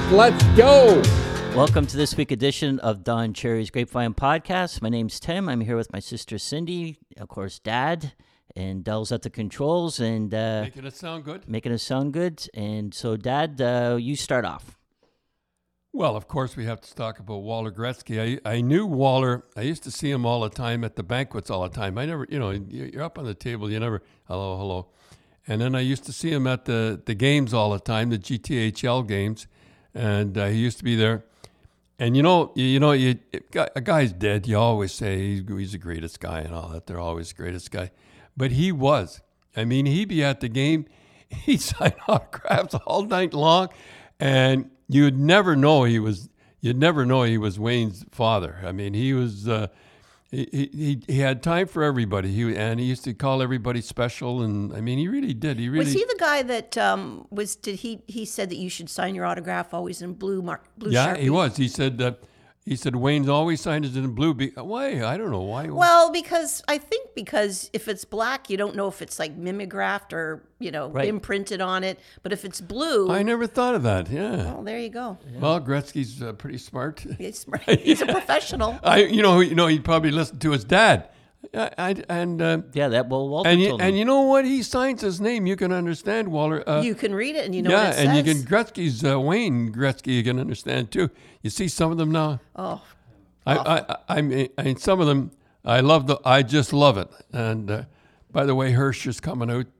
Let's go. Welcome to this week edition of Don Cherry's Grapevine Podcast. My name's Tim. I'm here with my sister Cindy, of course, Dad, and Dell's at the controls and Making it sound good? making us sound good. And so, Dad, you start off. Well, of course, we have to talk about Walter Gretzky. I knew Walter. I used to see him all the time at the banquets all the time. I never, you're up on the table, you never, hello. And then I used to see him at the games all the time, the GTHL games, and he used to be there. And a guy's dead. You always say he's the greatest guy and all that. They're always the greatest guy. But he was. I mean, he'd be at the game. He'd sign autographs all night long. And you'd never know he was Wayne's father. I mean, he was he had time for everybody. He used to call everybody special, and I mean, he really did. Was he the guy that he said that you should sign your autograph always in blue Yeah, Sharpie? he was. He said Wayne's always signed it in blue. Why? I don't know why. Well, because if it's black, you don't know if it's like mimeographed or Right. imprinted on it. But if it's blue, I never thought of that. Yeah. well, there you go. Yeah. Well, Gretzky's pretty smart. He's a professional. He probably listened to his dad. Walter told me. And you know what? He signs his name. You can understand, Walter. You can read it and you know what it says. Yeah, and you can Gretzky's Wayne Gretzky. You can understand too. You see some of them now. Oh, I mean, some of them. I just love it. And by the way, Hirsch is coming out.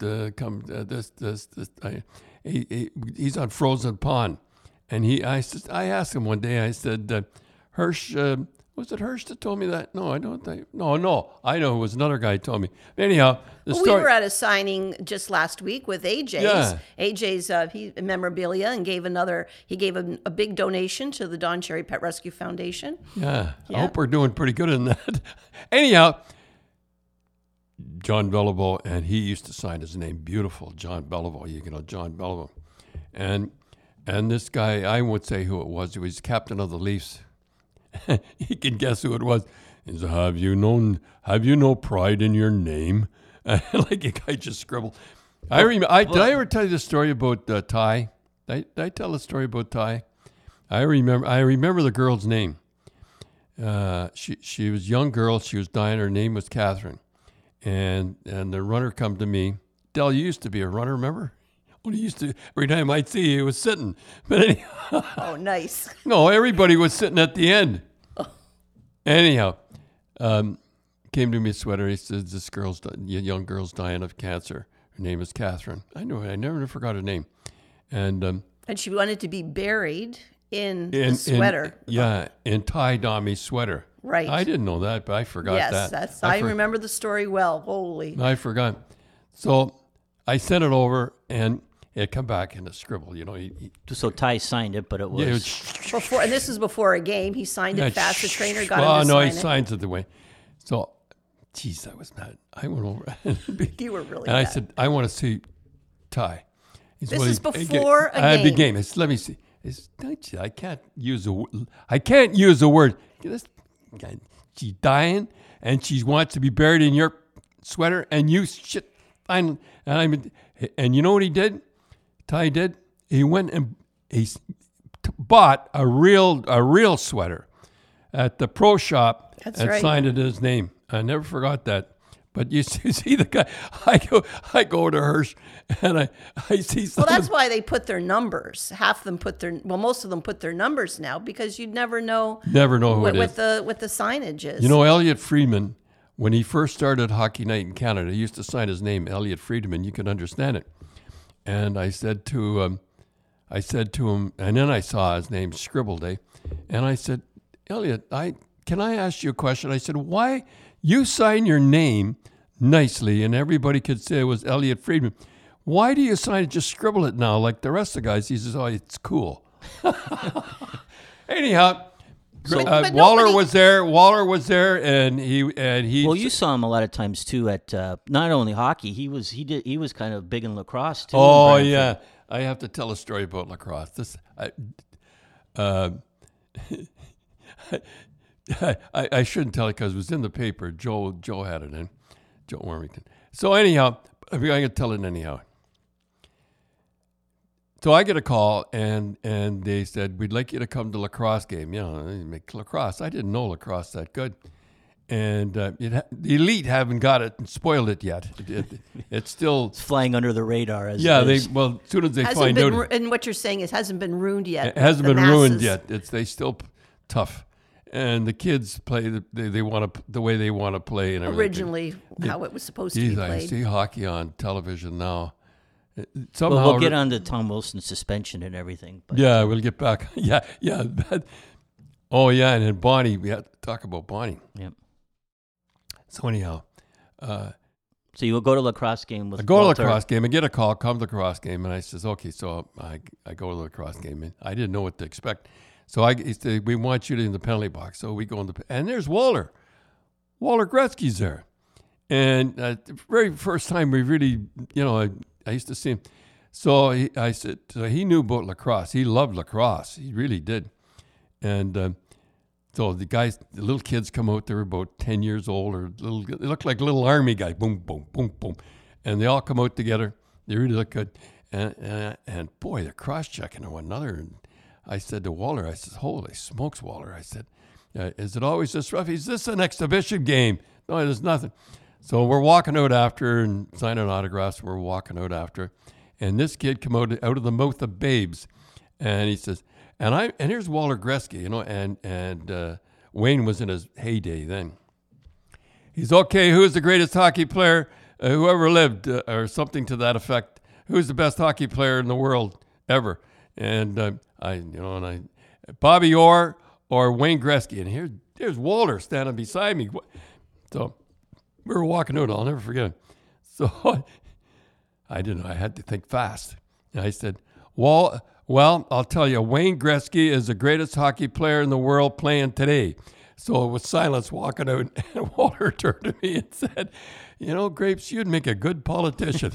He's on Frozen Pond, and I asked him one day. I said, Hirsch. Was it Hirsch that told me that? No, I don't think. No. I know it was another guy who told me. Anyhow, we were at a signing just last week with AJ's. Yeah. AJ's memorabilia and gave a big donation to the Don Cherry Pet Rescue Foundation. Yeah. I hope we're doing pretty good in that. Anyhow, John Beliveau, and he used to sign his name, beautiful, John Beliveau. John Beliveau, and this guy, I won't say who it was. He was captain of the Leafs. You can guess who it was. He said, have you no pride in your name? Like a guy just scribbled. Did I ever tell you the story about Ty? Did I tell the story about Ty? I remember the girl's name. She was a young girl. She was dying. Her name was Catherine. And the runner come to me. Del, you used to be a runner, remember? Well, he used to, every time I'd see you, he was sitting. But anyhow. Oh, nice. No, everybody was sitting at the end. Anyhow, came to me a sweater. He says, this young girl's dying of cancer. Her name is Catherine. I know it. I never forgot her name. And she wanted to be buried in the sweater. In Ty Dommy's sweater. Right. I didn't know that, but I forgot that. Yes, I remember the story well. Holy. I forgot. So I sent it over, and it come back in a scribble. So Ty signed it, but it was... Before, and this is before a game. He signed it fast. The trainer got him to sign it. Oh, no, he signs it the way. So, geez, that was not... I went over. You were really And I bad. said, I want to see Ty. This is before a game. The game. Let me see. I can't use a word. This guy, she's dying, and she wants to be buried in your sweater, and you shit. And you know what he did? Ty did. He went and he bought a real sweater at the pro shop. That's and right. Signed it his name. I never forgot that. But you see the guy. I go to Hirsch and I see something. Well, that's why they put their numbers. Most of them put their numbers now because you'd never know. Never know who it is. What the signage is. Elliot Friedman, when he first started Hockey Night in Canada, he used to sign his name, Elliot Friedman. You can understand it. And I said to him, and then I saw his name scribbled, and I said, Elliot, can I ask you a question? I said, why you sign your name nicely and everybody could say it was Elliot Friedman. Why do you sign it, just scribble it now like the rest of the guys? He says, oh, it's cool. Anyhow, But Waller was there, and he. Well, you saw him a lot of times too at not only hockey. He was kind of big in lacrosse too. Oh yeah, I have to tell a story about lacrosse. I shouldn't tell it because it was in the paper. Joe had it in, Joe Warmington. So anyhow, I'm going to tell it anyhow. So I get a call, and they said, we'd like you to come to lacrosse game. You know, they make lacrosse. I didn't know lacrosse that good. And the elite haven't got it and spoiled it yet. It's still... It's flying under the radar. As yeah, it is. as soon as they find out... And what you're saying is hasn't been ruined yet. It hasn't been masses. ruined yet. They still tough. And the kids play they want to the way they want to play and everything. Originally, how it was supposed to be played. I see hockey on television now. Somehow, Well, we'll get on to Tom Wilson's suspension and everything. But yeah, we'll get back. Yeah. Oh, yeah, and then Bonnie, we have to talk about Bonnie. Yep. So anyhow. So you will go to lacrosse game with I go Walter. to the lacrosse game. I get a call, come to the lacrosse game, and I says, okay, so I go to the lacrosse game, and I didn't know what to expect. So he said, we want you in the penalty box. So we go in and there's Walter. Walter Gretzky's there. And the very first time we really, I used to see him. So he knew about lacrosse. He loved lacrosse. He really did. And so the little kids come out. They're about 10 years old, or they look like little army guys. Boom, boom, boom, boom. And they all come out together. They really look good. And boy, they're cross-checking one another. And I said to Walter, I said, holy smokes, Walter. I said, is it always this rough? Is this an exhibition game? No, there's nothing. So we're walking out after and signing autographs. We're walking out after. And this kid come out of the mouth of babes. And he says, and here's Walter Gretzky, and Wayne was in his heyday then. He's, okay, who's the greatest hockey player who ever lived, or something to that effect? Who's the best hockey player in the world ever? And Bobby Orr or Wayne Gretzky. And here's Walter standing beside me. So we were walking out. I'll never forget it. So I didn't know. I had to think fast. And I said, well, I'll tell you, Wayne Gretzky is the greatest hockey player in the world playing today. So it was silence walking out. And Walter turned to me and said, Grapes, you'd make a good politician.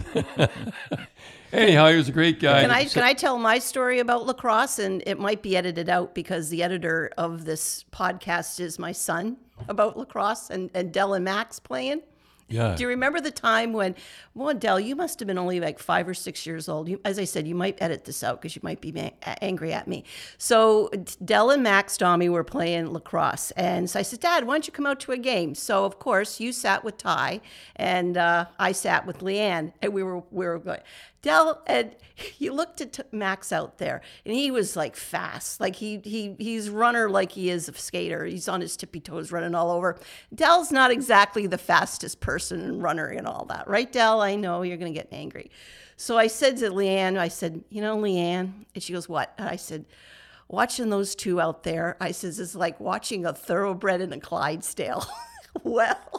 Anyhow, he was a great guy. Can I tell my story about lacrosse? And it might be edited out because the editor of this podcast is my son about lacrosse and Del and Max playing. Yeah. Do you remember the time when, Del, you must have been only like 5 or 6 years old. As I said, you might edit this out because you might be angry at me. So Del and Max Domi were playing lacrosse. And so I said, Dad, why don't you come out to a game? So, of course, you sat with Ty and I sat with Leanne. And we were going, Del, and you looked at Max out there, and he was like fast. Like he's runner like he is a skater. He's on his tippy toes running all over. Del's not exactly the fastest person and runner and all that. Right, Del? I know you're going to get angry. So I said to Leanne, Leanne, and she goes, what? And I said, watching those two out there, I says, it's like watching a thoroughbred and a Clydesdale. Well,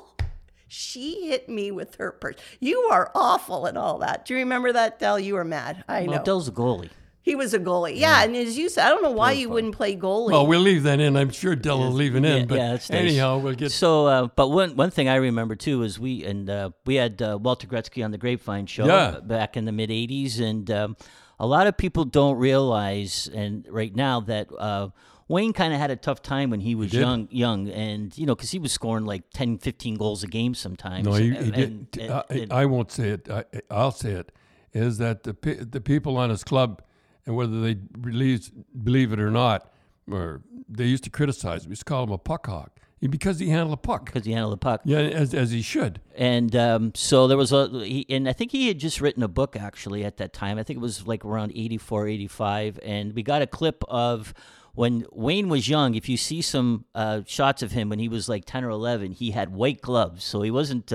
she hit me with her purse. You are awful and all that. Do you remember that, Del? You were mad. I know. Well, Del's a goalie. He was a goalie. Yeah, and as you said, I don't know why you wouldn't play goalie. Well, we'll leave that in. I'm sure Del will leave it in. But that's nice. anyhow, we'll get... So, but one thing I remember, too, is we had Walter Gretzky on the Grapevine show back in the mid-'80s, and a lot of people don't realize, and right now, that... Wayne kind of had a tough time when he was young, and because he was scoring like 10, 15 goals a game sometimes. No, he did. I won't say it. I'll say it. Is that the people on his club, and whether they believe it or not, or they used to criticize him. We used to call him a puck hog because he handled a puck. Because he handled the puck. Yeah, as he should. And so there was and I think he had just written a book actually at that time. I think it was like around 84, 85, and we got a clip of. When Wayne was young, if you see some shots of him when he was like 10 or 11, he had white gloves. So he wasn't,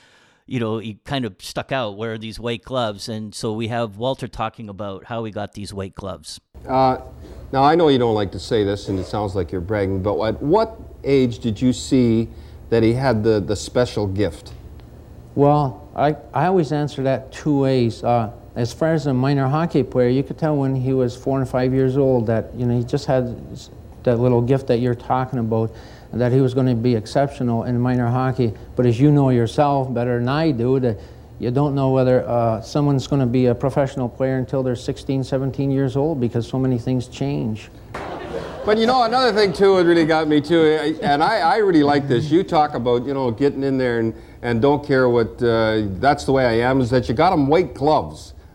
he kind of stuck out wearing these white gloves. And so we have Walter talking about how he got these white gloves. Now, I know you don't like to say this, and it sounds like you're bragging, but at what age did you see that he had the special gift? Well, I always answer that two ways. As far as a minor hockey player, you could tell when he was 4 and 5 years old that he just had that little gift that you're talking about, and that he was going to be exceptional in minor hockey. But as you know yourself better than I do, that you don't know whether someone's going to be a professional player until they're 16, 17 years old, because so many things change. But another thing too, it really got me too, and I really like this. You talk about getting in there and don't care what. That's the way I am. Is that you got them white gloves.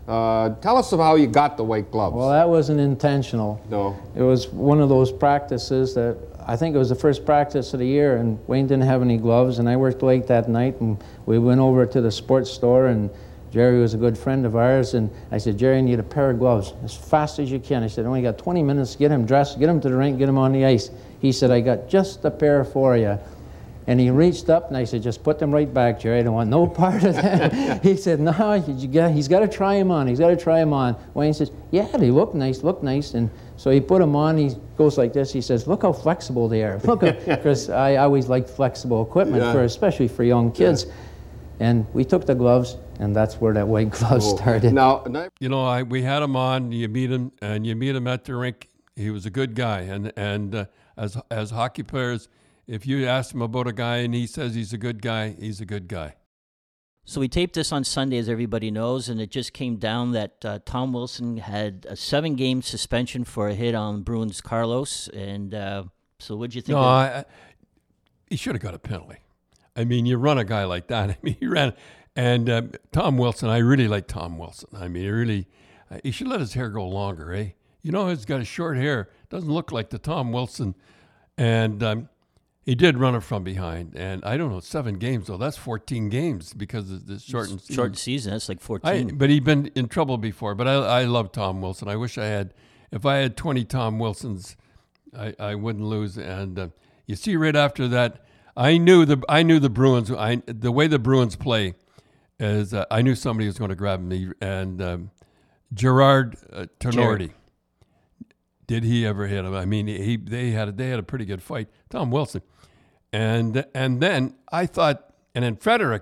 Tell us about how you got the white gloves. Well, that wasn't intentional. No. It was one of those practices that I think it was the first practice of the year, and Wayne didn't have any gloves, and I worked late that night, and we went over to the sports store, and Jerry was a good friend of ours, and I said, Jerry, I need a pair of gloves as fast as you can. I said, I only got 20 minutes to get him dressed, get him to the rink, get him on the ice. He said, I got just a pair for you. And he reached up, and I said, just put them right back, Jerry. I don't want no part of that. He said, no, he's got to try them on. He's got to try them on. Wayne says, yeah, they look nice, look nice. And so he put them on. He goes like this. He says, look how flexible they are. Look, because I always liked flexible equipment, especially for young kids. Yeah. And we took the gloves, and that's where that white glove started. Now, we had him on. You meet him at the rink. He was a good guy. And as hockey players, if you ask him about a guy and he says he's a good guy, he's a good guy. So we taped this on Sunday, as everybody knows, and it just came down that Tom Wilson had a 7-game suspension for a hit on Bruins Carlos. And so what'd you think? No, he should have got a penalty. I mean, you run a guy like that. I mean, he ran. And Tom Wilson, I really like Tom Wilson. I mean, he should let his hair go longer, eh? You know, he's got a short hair. Doesn't look like the Tom Wilson. And he did run it from behind, and I don't know, 7 games, though. That's 14 games because of the shortened season. Shortened season, that's like 14. But he'd been in trouble before. But I love Tom Wilson. I wish if I had 20 Tom Wilsons, I wouldn't lose. And you see, right after that, I knew the Bruins. The way the Bruins play is I knew somebody was going to grab me. And Gerard Tenorti. Did he ever hit him? I mean, they had a pretty good fight. Tom Wilson. And then I thought, and then Frederick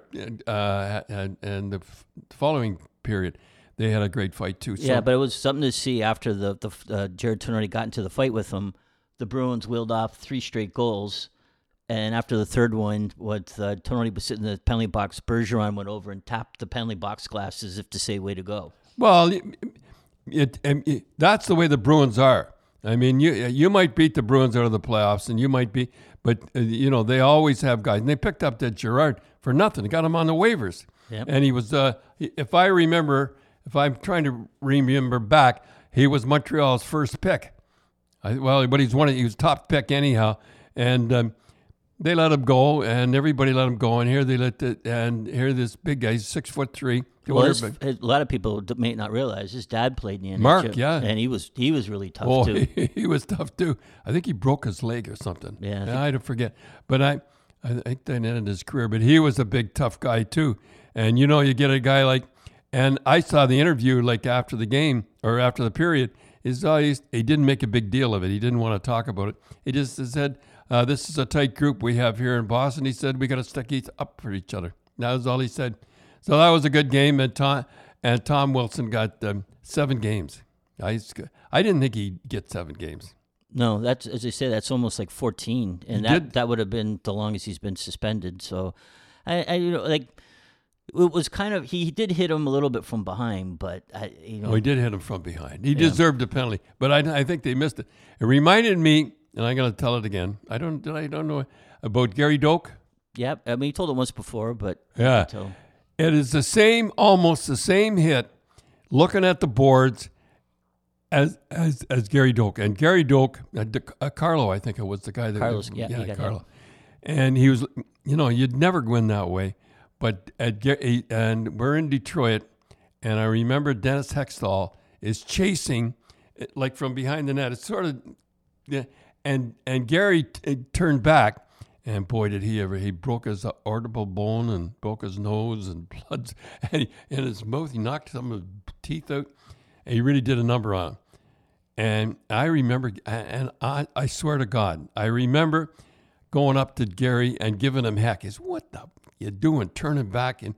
and the following period, they had a great fight too. So, yeah, but it was something to see after the Jared Tenorti got into the fight with him. The Bruins wheeled off 3 straight goals, and after the third one, Tenorti was sitting in the penalty box. Bergeron went over and tapped the penalty box glass as if to say, "Way to go." Well, that's the way the Bruins are. I mean, you might beat the Bruins out of the playoffs, and you might be, but they always have guys. And they picked up that Gerard for nothing. They got him on the waivers, and he was. If I'm trying to remember back, he was Montreal's first pick. But he was top pick anyhow, and they let him go, and everybody let him go. And here here this big guy, he's 6'3". Well, a lot of people may not realize his dad played in the NHL. Mark, yeah, and he was really tough too. He was tough too. I think he broke his leg or something. Yeah, I don't forget. But I think that ended his career. But he was a big tough guy too. And you get a guy like, and I saw the interview like after the game or after the period. He didn't make a big deal of it. He didn't want to talk about it. He just said, "This is a tight group we have here in Boston." He said, "We got to stick up for each other." That was all he said. So that was a good game, and Tom Wilson got 7 games. I didn't think he'd get 7 games. No, that's, as I say, that's almost like 14, and that would have been the longest he's been suspended. So, it was kind of, he did hit him a little bit from behind, but he did hit him from behind. He deserved a penalty, but I think they missed it. It reminded me, and I'm going to tell it again. I don't know about Gary Doak. Yeah, I mean, he told it once before, but yeah. It is almost the same hit, looking at the boards, as Gary Doak. And Gary Doak, Carlo, I think it was the guy that Carlos, Carlo. Him. And he was, you'd never win that way. But and we're in Detroit, and I remember Dennis Hextall is chasing, like from behind the net. It's sort of, and Gary turned back. And boy, did he broke his orbital bone and broke his nose and blood and in his mouth. He knocked some of his teeth out. And he really did a number on him. And I remember, and I swear to God, I remember going up to Gary and giving him heck. He's, "What the you doing? Turning back." And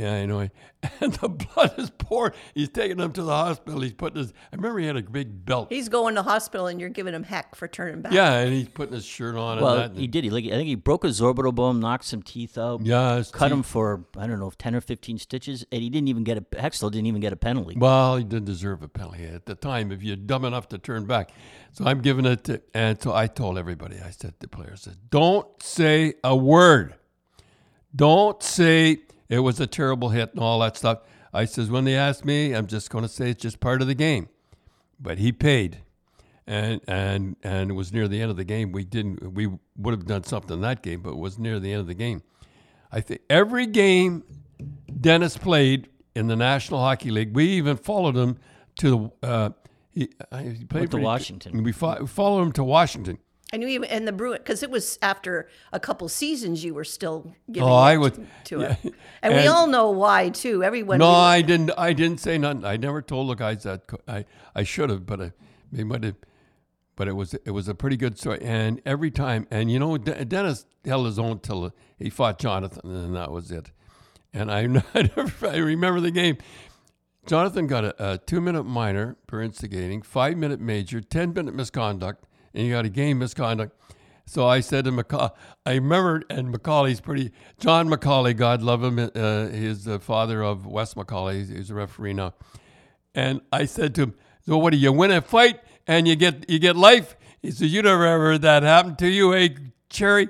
the blood is pouring. He's taking him to the hospital. He's putting I remember he had a big belt. He's going to hospital and you're giving him heck for turning back. Yeah, and he's putting his shirt on. Well, and that. He did. I think he broke his orbital bone, knocked some teeth out. Yeah, cut him for, 10 or 15 stitches, and he didn't even get Hextall didn't even get a penalty. Well, he didn't deserve a penalty at the time if you're dumb enough to turn back. So I'm giving it and so I told everybody, I said to players, "Don't say a word. Don't say it was a terrible hit and all that stuff." I says, when they ask me, I'm just going to say it's just part of the game. But he paid. And it was near the end of the game. We would have done something in that game, but it was near the end of the game. I think every game Dennis played in the National Hockey League, we even followed him to he played to Washington. We followed him to Washington. I knew you and the Bruin because it was after a couple seasons you were still giving to it, and we all know why too. Everyone. No, I didn't say nothing. I never told the guys that. I should have, but they might have. But it was a pretty good story, and every time, and Dennis held his own till he fought Jonathan, and that was it. And I remember the game. Jonathan got a 2-minute minor for instigating, 5-minute major, 10-minute misconduct, and he got a game misconduct. So I said to McCauley, I remember, and McCauley's John McCauley, God love him, he's the father of Wes McCauley, he's a referee now. And I said to him, so what do you win a fight and you get life? He said, you never ever heard that happen to you, eh, Cherry?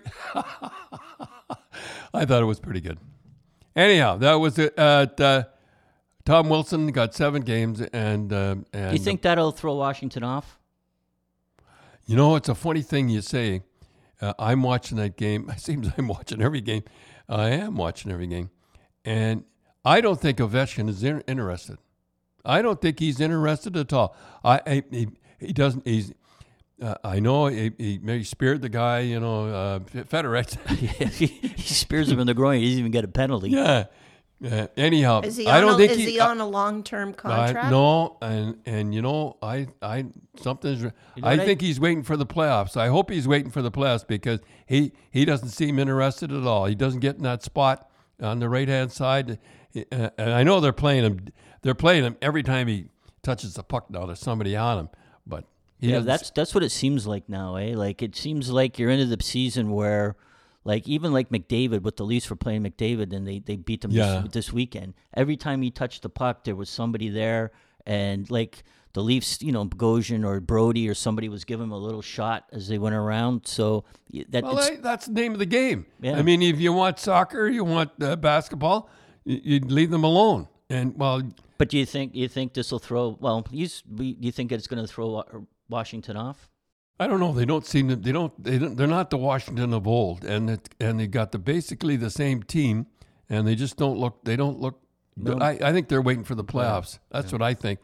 I thought it was pretty good. Anyhow, that was it. Tom Wilson got 7 games, and Do you think that'll throw Washington off? It's a funny thing you say. I'm watching that game. It seems I'm watching every game. I am watching every game, and I don't think Ovechkin is interested. I don't think he's interested at all. He doesn't. He's. I know he maybe speared the guy. Federer. He spears him in the groin. He doesn't even get a penalty. Yeah. Anyhow, is he I don't think is he on a long-term contract? No, and I something's. I think he's waiting for the playoffs. I hope he's waiting for the playoffs because he doesn't seem interested at all. He doesn't get in that spot on the right-hand side, and I know they're playing him. They're playing him every time he touches the puck. Now there's somebody on him, but that's what it seems like now, eh? Like it seems like you're into the season where. Like even like McDavid with the Leafs were playing McDavid and they beat them this weekend. Every time he touched the puck, there was somebody there, and like the Leafs, Bogosian or Brody or somebody was giving him a little shot as they went around. So that's the name of the game. Yeah. I mean, if you want soccer, you want basketball, you'd leave them alone. And but do you think this will throw? Well, do you think it's going to throw Washington off? I don't know. They don't seem to. They're not the Washington of old, and they got basically the same team, and they just don't look. They don't look. No. I think they're waiting for the playoffs. That's what I think.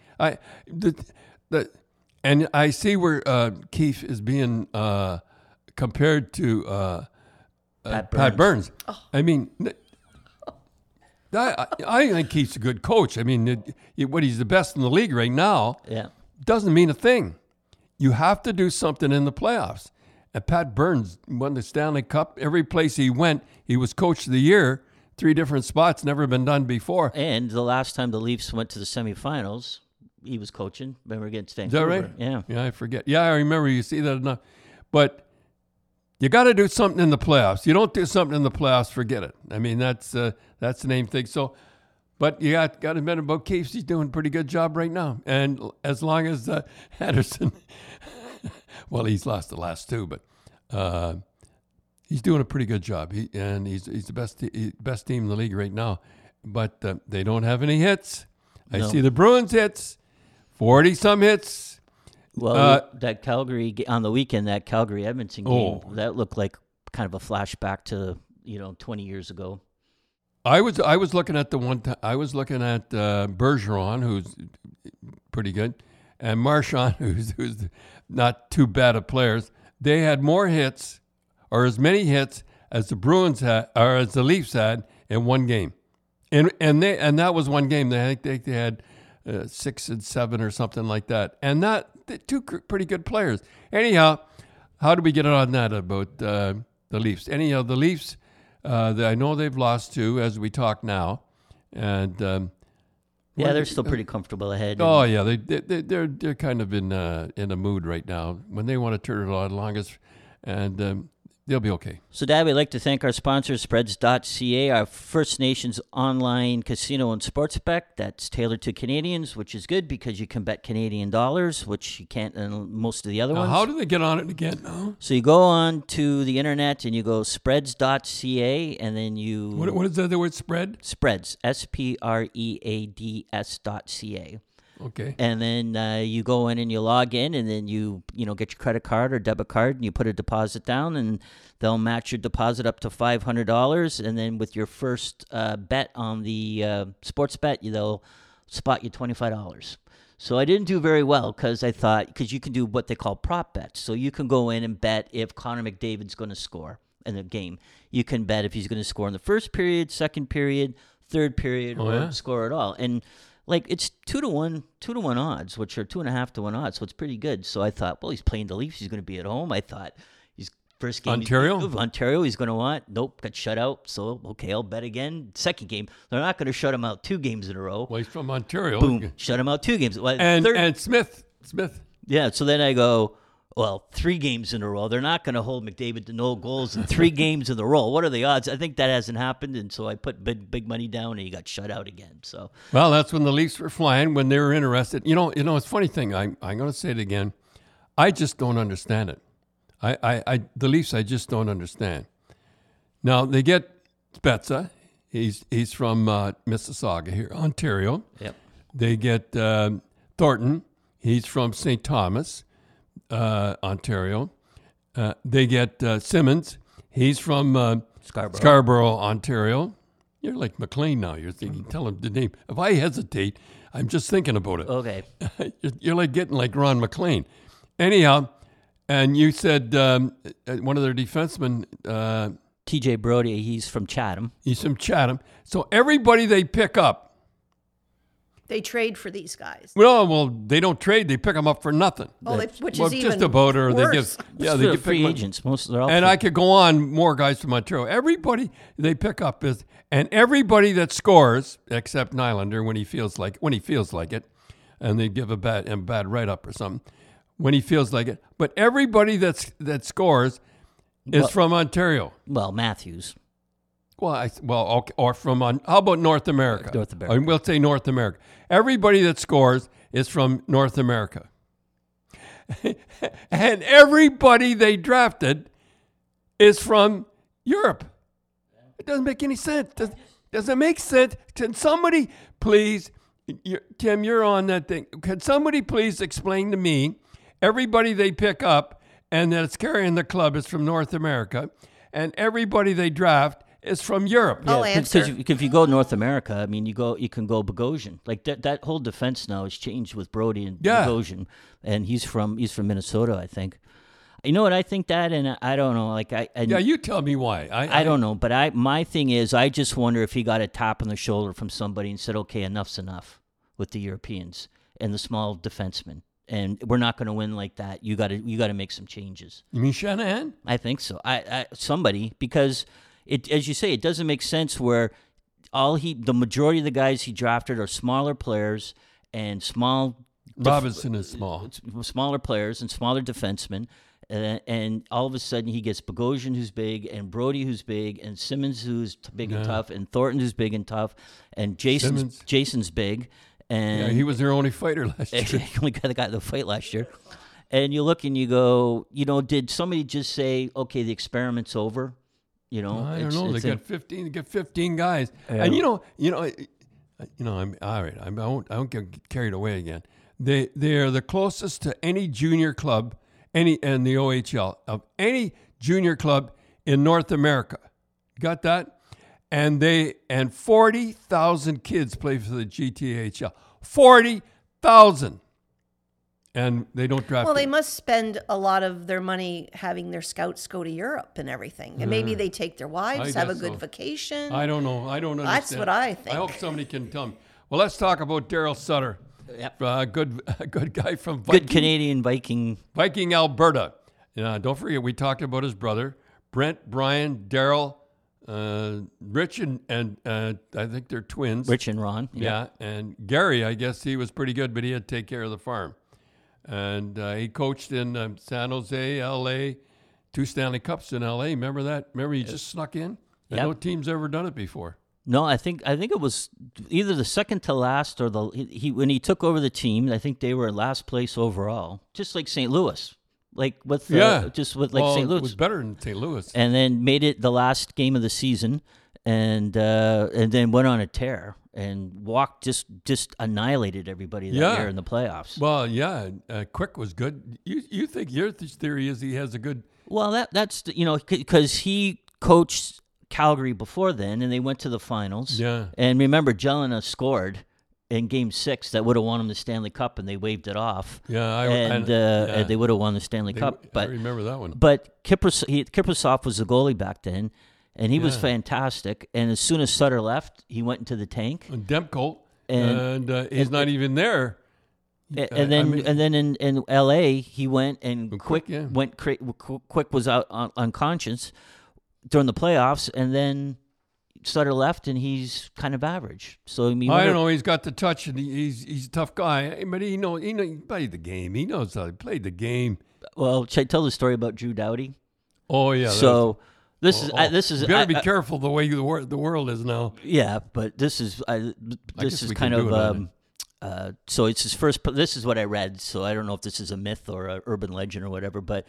And I see where Keefe is being compared to Pat Burns. Oh. I mean, I think Keefe's a good coach. I mean, he's the best in the league right now. Yeah, doesn't mean a thing. You have to do something in the playoffs. And Pat Burns won the Stanley Cup. Every place he went, he was coach of the year. 3 different spots, never been done before. And the last time the Leafs went to the semifinals, he was coaching. Remember against Vancouver? Is that right? Yeah. Yeah, I forget. Yeah, I remember. You see that enough. But you got to do something in the playoffs. You don't do something in the playoffs, forget it. I mean, that's the name thing. So, but you got to admit about Keefe, he's doing a pretty good job right now. And as long as Henderson, well, he's lost the last 2, but he's doing a pretty good job. He's the best team in the league right now. But they don't have any hits. I see the Bruins hits, 40-some hits. Well, that Calgary on the weekend, that Calgary Edmonton game, that looked like kind of a flashback to 20 years ago. I was looking at I was looking at Bergeron, who's pretty good, and Marchand, who's not too bad of players. They had more hits, or as many hits as the Bruins had, or as the Leafs had in one game, and that was one game. I think they had 6 and 7 or something like that, and that 2 pretty good players. Anyhow, how do we get on that about the Leafs? Anyhow, the Leafs. I know they've lost 2 as we talk now, and they're still pretty comfortable ahead. Oh yeah, they're kind of in a mood right now when they want to turn it on longest, and They'll be okay. So, Dad, we'd like to thank our sponsor, Spreads.ca, our First Nations online casino and sports bet that's tailored to Canadians, which is good because you can bet Canadian dollars, which you can't in most of the other Now, ones. how do they get on it again now? So you go on to the internet and you go Spreads.ca, and then you What is the other word? Spread? Spreads, SPREADS.ca. Okay. And then you go in and you log in, and then you get your credit card or debit card, and you put a deposit down, and they'll match your deposit up to $500. And then with your first bet on the sports bet, they'll spot you $25. So I didn't do very well because you can do what they call prop bets. So you can go in and bet if Connor McDavid's going to score in the game. You can bet if he's going to score in the first period, second period, third period, or score at all. And it's 2-1 odds, which are 2.5 to 1 odds, so it's pretty good. So I thought, well, he's playing the Leafs, he's going to be at home. I thought he's first game Ontario, he's going to want. Nope, got shut out. So okay, I'll bet again. Second game, they're not going to shut him out 2 games in a row. Well, he's from Ontario. Boom, shut him out 2 games. Well, and Smith. Yeah, so then I go, well, 3 games in a row. They're not going to hold McDavid to no goals in 3 games in a row. What are the odds? I think that hasn't happened, and so I put big money down, and he got shut out again. So, well, that's when the Leafs were flying, when they were interested. You know, it's a funny thing. I'm going to say it again. I just don't understand it. The Leafs, I just don't understand. Now they get Spezza. He's from Mississauga here, Ontario. Yep. They get Thornton. He's from St. Thomas. Ontario. They get Simmons. He's from Scarborough, Ontario. You're like McLean now. You're thinking, tell him the name. If I hesitate, I'm just thinking about it. Okay. You're like getting like Ron McLean. Anyhow, and you said one of their defensemen, TJ Brody, he's from Chatham. He's from Chatham. So everybody they pick up, They trade for these guys. well, they don't trade. They pick them up for nothing. Which well, is even just about, or they worse. give, They're give free agents. Most they're all and free. I could go on more guys from Ontario. Everybody they pick up is, and everybody that scores except Nylander when he feels like it, and they give a bad write up or something when he feels like it. But everybody that scores is from Ontario. Well, Matthews. Or from how about North America? North America. We'll say North America. Everybody that scores is from North America. And everybody they drafted is from Europe. It doesn't make any sense. Doesn't make sense. Can somebody please, Tim, you're on that thing. Can somebody please explain to me everybody they pick up and that's carrying the club is from North America, and everybody they draft is from Europe? I'll answer. Because if you go North America, I mean, you can go Bogosian. Like that whole defense now has changed with Brody and Bogosian, and he's from Minnesota, I think. You know what I think that, and I don't know. Like you tell me why. I don't know, but my thing is, I just wonder if he got a tap on the shoulder from somebody and said, "Okay, enough's enough with the Europeans and the small defensemen, and we're not going to win like that. You got to make some changes." You mean Shanahan? I think so. Somebody, because it, as you say, it doesn't make sense where the majority of the guys he drafted are smaller players and Robinson is small. Smaller players and smaller defensemen. And all of a sudden he gets Bogosian, who's big, and Brody, who's big, and Simmons, who's big and tough, and Thornton, who's big and tough, and Jason's big. And he was their only fighter last year. He only got the fight last year. And you look and you go, did somebody just say, okay, the experiment's over? I don't know. They got 15. They got 15 guys, and I'm all right. I won't get carried away again. They are the closest to any junior club, in the OHL of any junior club in North America. Got that? And 40,000 kids play for the GTHL. 40,000. And they don't draft. Well, they must spend a lot of their money having their scouts go to Europe and everything. And maybe they take their wives, have a good vacation. I don't know. I don't understand. That's what I think. I hope somebody can tell me. Well, let's talk about Daryl Sutter. Yep. Good guy from Viking. Good Canadian Viking, Alberta. Don't forget, we talked about his brother, Brent, Brian, Daryl, Rich, and I think they're twins. Rich and Ron. Yeah, and Gary, I guess he was pretty good, but he had to take care of the farm. And he coached in San Jose, L.A., 2 Stanley Cups in L.A. Remember that? Remember he just snuck in? Yep. No team's ever done it before. No, I think it was either the second to last or he when he took over the team. I think they were last place overall, just like St. Louis, like with just with like well, St. Louis. It was better than St. Louis. And then made it the last game of the season, and then went on a tear and just annihilated everybody that year in the playoffs. Well, yeah, Quick was good. You think your theory is he has a good? Well, that's because he coached Calgary before then, and they went to the finals. Yeah. And remember, Jelena scored in Game 6 that would have won him the Stanley Cup, and they waved it off. Yeah, and they would have won the Stanley Cup. But I remember that one. But Kiprusoff was the goalie back then, and he was fantastic. And as soon as Sutter left, he went into the tank. And Demko, and he's not even there. And then in L.A. he went and Quick was out unconscious during the playoffs, and then Sutter left, and he's kind of average. So I don't know. He's got the touch, and he's a tough guy. But he played the game. He knows how he played the game. Well, should I tell the story about Drew Doughty? Oh yeah. So this is. You gotta be careful the way the world is now. Yeah, but this is kind of. So it's his first. This is what I read. So I don't know if this is a myth or an urban legend or whatever. But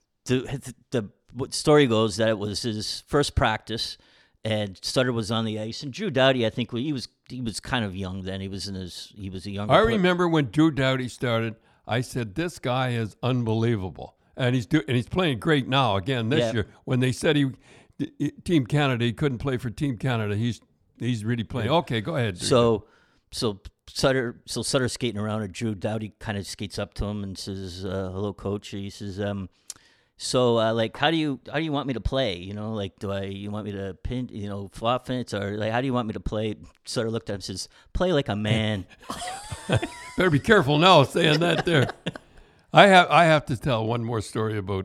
what story goes that it was his first practice, and Sutter was on the ice, and Drew Doughty, I think he was kind of young then. He was a younger. I remember when Drew Doughty started. I said, "This guy is unbelievable," and he's playing great now again this year. When they said Team Canada, he couldn't play for Team Canada. He's really playing. Okay, go ahead. Drew. So Sutter's skating around, and Drew Doughty kind of skates up to him and says, "Hello, coach." He says, "So, like, how do you want me to play? You know, like, you want me to pin, offense, or like, how do you want me to play?" Sutter looked at him and says, "Play like a man." Better be careful now saying that there. I have to tell one more story about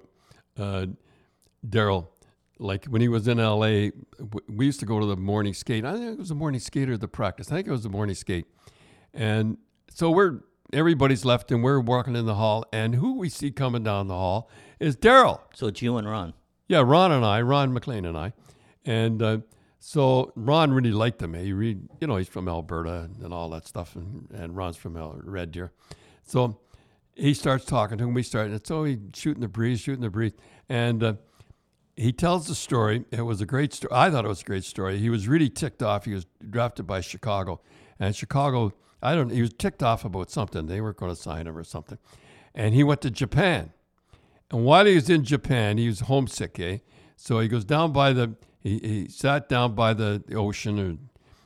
Daryl. Like when he was in L.A., we used to go to the morning skate. I think it was the morning skate or the practice. I think it was the morning skate. And so everybody's left, and we're walking in the hall, and who we see coming down the hall is Daryl. So it's you and Ron. Yeah, Ron McLean and I. And so Ron really liked him. He's from Alberta and all that stuff, and Ron's from Red Deer. So he starts talking to him. And so he's shooting the breeze. And he tells the story. It was a great story. I thought it was a great story. He was really ticked off. He was drafted by Chicago. And Chicago, he was ticked off about something. They weren't going to sign him or something. And he went to Japan. And while he was in Japan, he was homesick, So he goes down by he sat down by the ocean,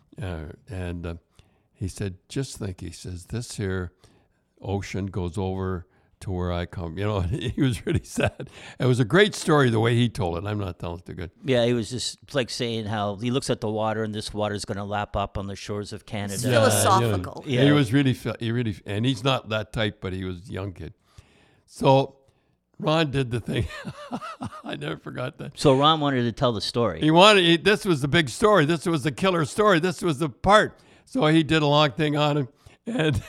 and he said, "Just think," he says, "this here ocean goes over to where I come." He was really sad. It was a great story the way he told it. I'm not telling it too good. Yeah, he was just like saying how he looks at the water, and this water is going to lap up on the shores of Canada. It's philosophical. Yeah. He was really, and he's not that type, but he was a young kid. So Ron did the thing. I never forgot that. So Ron wanted to tell the story. This was the big story. This was the killer story. This was the part. So he did a long thing on him, and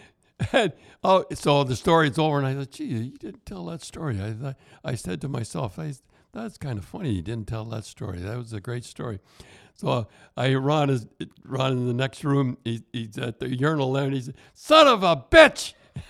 so the story's over, and I thought, gee, you didn't tell that story. I said to myself, that's kind of funny. You didn't tell that story. That was a great story. So Ron in the next room. He's at the urinal there, and he said, "Son of a bitch."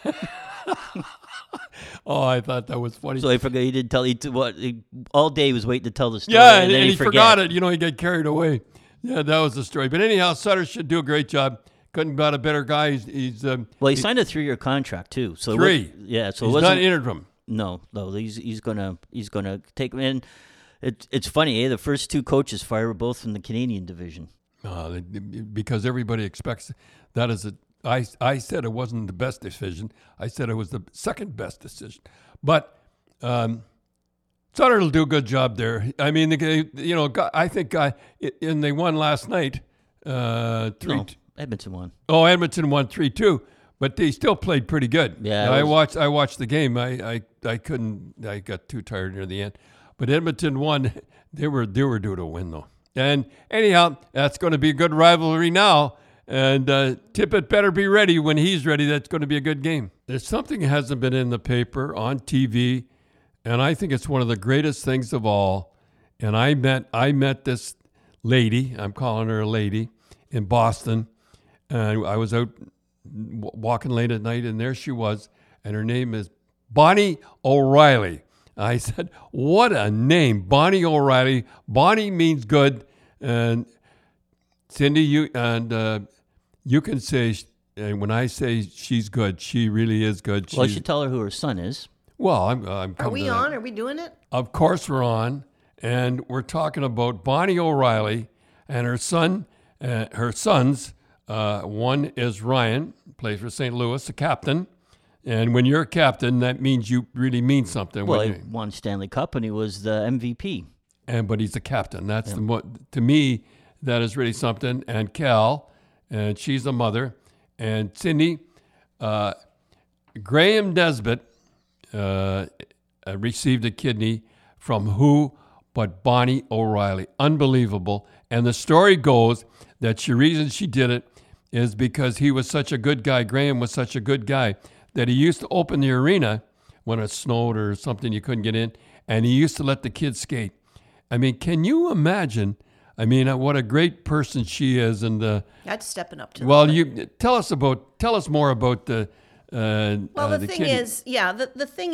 Oh, I thought that was funny. So he forgot. He didn't tell. All day he was waiting to tell the story. Yeah, and then he forgot it. He got carried away. Yeah, that was the story. But anyhow, Sutter should do a great job. Couldn't got a better guy. He signed a 3-year contract too. So 3. So he's not interim. No. He's gonna take him in. It's funny, the first 2 coaches fired were both from the Canadian division. Because everybody expects that is I said it wasn't the best decision. I said it was the second best decision. But Sutter will do a good job there. I mean, I think and they won last night. 3. No, Edmonton won. Oh, Edmonton won 3-2, but they still played pretty good. Yeah, I watched the game. I couldn't. I got too tired near the end. But Edmonton won. They were due to win though. And anyhow, that's going to be a good rivalry now. And Tippett better be ready when he's ready. That's going to be a good game. There's something that hasn't been in the paper, on TV, and I think it's one of the greatest things of all. And I met this lady, I'm calling her a lady, in Boston, and I was out walking late at night, and there she was, and her name is Bonnie O'Reilly. I said, what a name, Bonnie O'Reilly. Bonnie means good, and Cindy, you can say, and when I say she's good, she really is good. Well, I should tell her who her son is. Well, I'm Are we on? Are we doing it? Of course we're on, and we're talking about Bonnie O'Reilly and her son. Her sons, one is Ryan, plays for St. Louis, a captain. And when you're a captain, that means you really mean something. Well, he won Stanley Cup, and he was the MVP. But he's a captain. That's to me, that is really something. And Cal, and she's a mother. And Cindy, Graham Nesbitt received a kidney from who but Bonnie O'Reilly. Unbelievable. And the story goes that the reason she did it is because he was such a good guy. Graham was such a good guy that he used to open the arena when it snowed or something you couldn't get in, and he used to let the kids skate. I mean, can you imagine? I mean, what a great person she is. And That's stepping up to. Well, you tell us more about the. Well, the thing kidney. is, the thing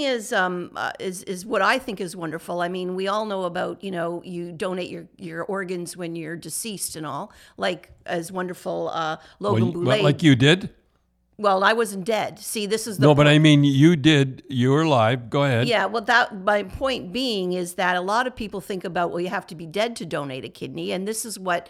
is what I think is wonderful. I mean, we all know about, you donate your organs when you're deceased and all, like as wonderful Logan Boulay. Like you did? Well, I wasn't dead. See, this is the No, but I mean, you did. You were alive. Go ahead. Yeah, well, my point being is that a lot of people think about, well, you have to be dead to donate a kidney, and this is what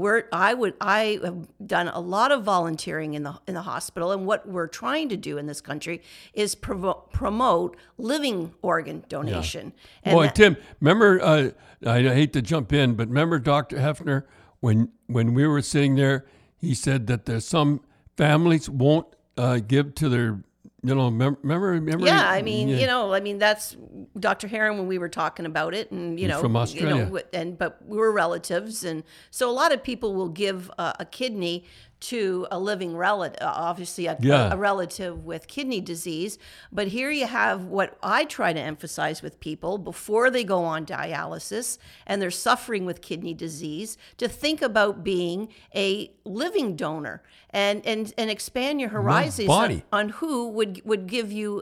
I have done a lot of volunteering in the hospital, and what we're trying to do in this country is promote living organ donation. Yeah. And Boy, Tim, remember? I hate to jump in, but remember Dr. Hefner when we were sitting there, he said that there's some families won't give to their, remember? Yeah, I mean, that's Dr. Heron when we were talking about it, and He's from Australia, but we were relatives, and so a lot of people will give a kidney to a living relative, obviously a relative with kidney disease. But here you have what I try to emphasize with people before they go on dialysis and they're suffering with kidney disease, to think about being a living donor and expand your horizons on who would give you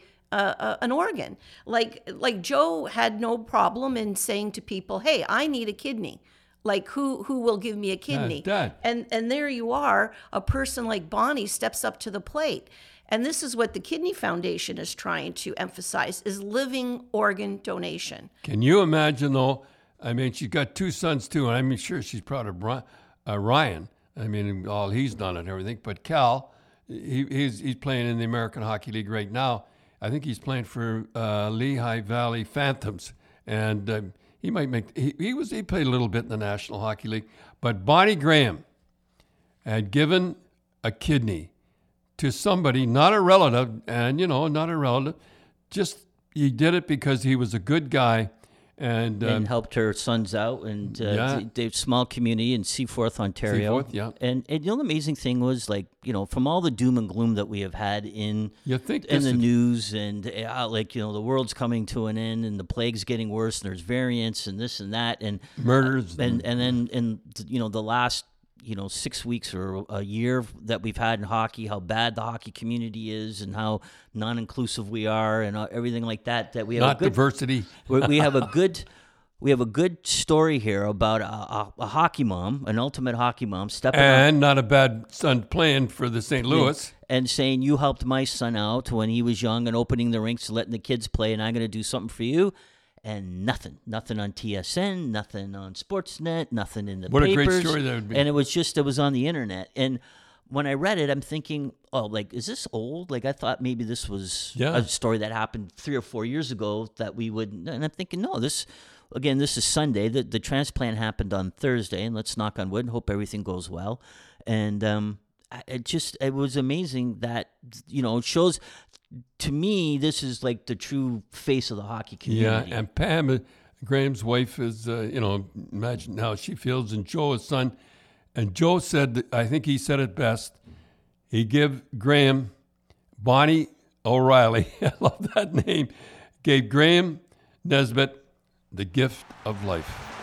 an organ. Like Joe had no problem in saying to people, "Hey, I need a kidney. Like who will give me a kidney?" And there you are, a person like Bonnie steps up to the plate. And this is what the Kidney Foundation is trying to emphasize, is living organ donation. Can you imagine though? I mean, she's got two sons too, and I'm sure she's proud of Ryan. I mean, all he's done and everything. But Cal, he's playing in the American Hockey League right now. I think he's playing for Lehigh Valley Phantoms, and he might make. He played a little bit in the National Hockey League. But Bonnie Graham had given a kidney to somebody, not a relative, and not a relative. Just he did it because he was a good guy. And helped her sons out, and the small community in Seaforth, Ontario. Seaforth, yeah. And the amazing thing was, from all the doom and gloom that we have had in the news, and the world's coming to an end, and the plague's getting worse, and there's variants, and this and that, and murders, and then the last 6 weeks or a year that we've had in hockey, how bad the hockey community is and how non-inclusive we are and everything like that. That we have diversity. we have a good story here about a hockey mom, an ultimate hockey mom, stepping up. And not a bad son playing for the St. Louis. And saying, you helped my son out when he was young and opening the rinks and letting the kids play, and I'm going to do something for you. And nothing on TSN, nothing on Sportsnet, nothing in the papers. What a great story that would be. And it was on the internet. And when I read it, I'm thinking, is this old? I thought maybe this was a story that happened 3 or 4 years ago that we would, and I'm thinking, no, this is Sunday. The transplant happened on Thursday, and let's knock on wood and hope everything goes well. And it was amazing that, it shows. To me, this is like the true face of the hockey community. Yeah, and Pam, Graham's wife, is, imagine how she feels, and Joe, his son. And Joe said, I think he said it best, he gave Graham, Bonnie O'Reilly, I love that name, gave Graham Nesbitt, The Gift of Life.